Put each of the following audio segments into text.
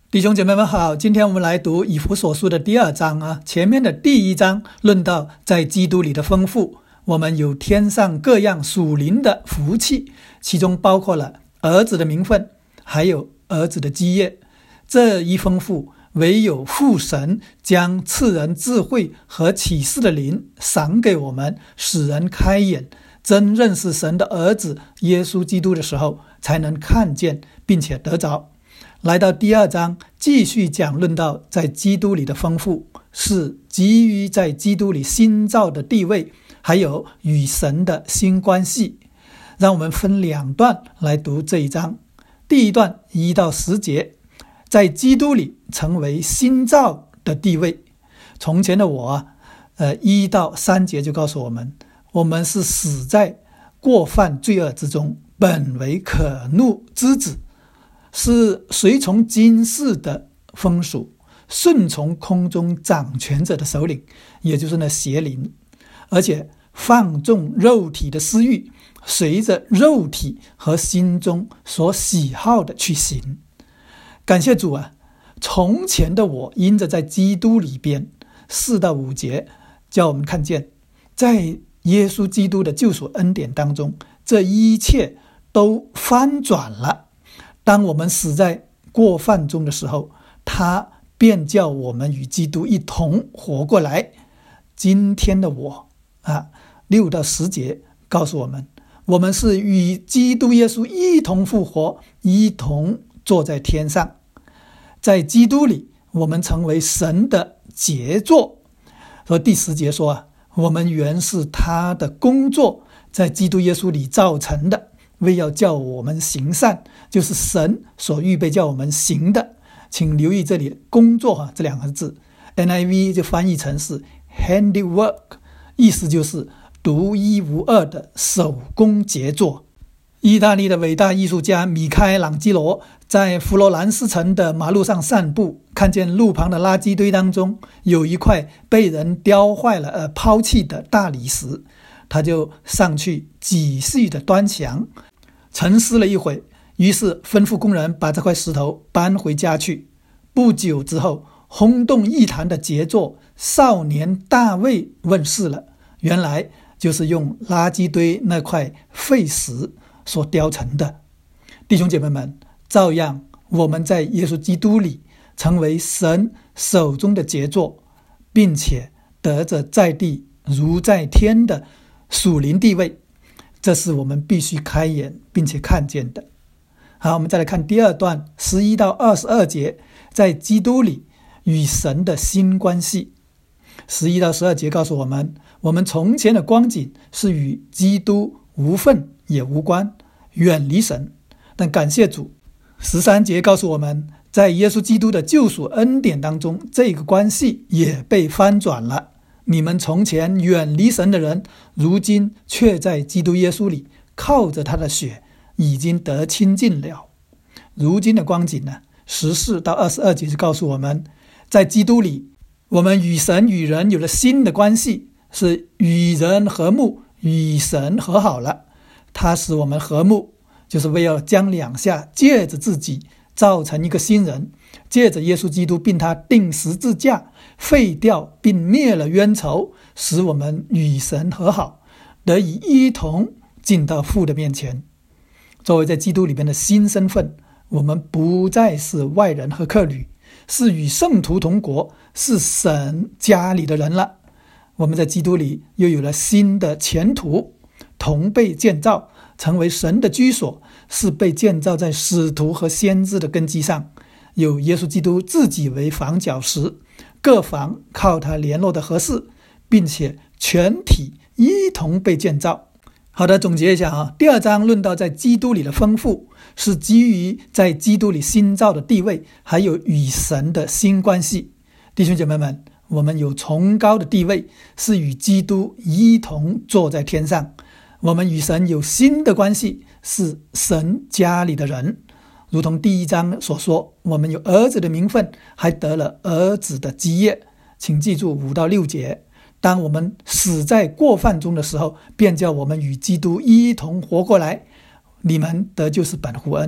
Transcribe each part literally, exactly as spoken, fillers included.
弟兄姐妹们好，今天我们来读以弗所书的第二章啊。前面的第一章论到在基督里的丰富，我们有天上各样属灵的福气，其中包括了儿子的名分，还有儿子的基业。这一丰富，唯有父神将赐人智慧和启示的灵赏给我们，使人开眼，真认识神的儿子耶稣基督的时候，才能看见并且得着。来到第二章，继续讲论到在基督里的丰富，是基于在基督里新造的地位，还有与神的新关系。让我们分两段来读这一章。第一段一到十节，在基督里成为新造的地位。从前的我啊，呃，一到三节就告诉我们，我们是死在过犯罪恶之中，本为可怒之子，是随从今世的风俗，顺从空中掌权者的首领，也就是那邪灵，而且放纵肉体的私欲，随着肉体和心中所喜好的去行。感谢主啊，从前的我因着在基督里边，四到五节叫我们看见，在耶稣基督的救赎恩典当中，这一切都翻转了。当我们死在过犯中的时候，他便叫我们与基督一同活过来。今天的我啊，六到十节告诉我们，我们是与基督耶稣一同复活，一同坐在天上。在基督里，我们成为神的杰作。和第十节说啊，我们原是他的工作，在基督耶稣里造成的，为要叫我们行善，就是神所预备叫我们行的。请留意这里工作、啊、这两个字 N I V 就翻译成是 handiwork， 意思就是独一无二的手工杰作。意大利的伟大艺术家米开朗基罗在佛罗兰斯城的马路上散步，看见路旁的垃圾堆当中有一块被人雕坏了而抛弃的大理石，他就上去仔细的端详，沉思了一会，于是吩咐工人把这块石头搬回家去。不久之后，轰动一坛的杰作少年大卫问世了，原来就是用垃圾堆那块废石所雕成的。弟兄姐妹们，照样我们在耶稣基督里成为神手中的杰作，并且得着在地如在天的属灵地位，这是我们必须开眼并且看见的。好，我们再来看第二段十一到二十二节，在基督里与神的新关系。十一到十二节告诉我们，我们从前的光景是与基督无分也无关，远离神。但感谢主，十三节告诉我们，在耶稣基督的救赎恩典当中，这个关系也被翻转了。你们从前远离神的人，如今却在基督耶稣里靠着他的血已经得亲近了。如今的光景呢，十四到二十二节就告诉我们，在基督里我们与神与人有了新的关系，是与人和睦，与神和好了。他使我们和睦，就是为了将两下借着自己造成一个新人，借着耶稣基督并他钉十字架废掉并灭了冤仇，使我们与神和好，得以一同进到父的面前。作为在基督里面的新身份，我们不再是外人和客旅，是与圣徒同国，是神家里的人了。我们在基督里又有了新的前途，同被建造成为神的居所，是被建造在使徒和先知的根基上，有耶稣基督自己为房角石，各房靠他联络的合适，并且全体一同被建造。好的，总结一下啊，第二章论到在基督里的丰富，是基于在基督里新造的地位，还有与神的新关系。弟兄姐妹们，我们有崇高的地位，是与基督一同坐在天上。我们与神有新的关系，是神家里的人。如同第一章所说，我们有儿子的名分，还得了儿子的基业。请记住五到六节，当我们死在过犯中的时候，便叫我们与基督一同活过来。你们得救是本乎恩，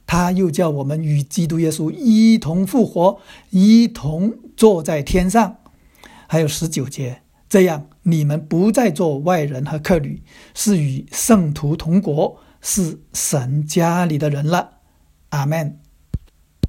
他又叫我们与基督耶稣一同复活，一同坐在天上。还有十九节，这样你们不再做外人和客旅，是与圣徒同国，是神家里的人了。阿们。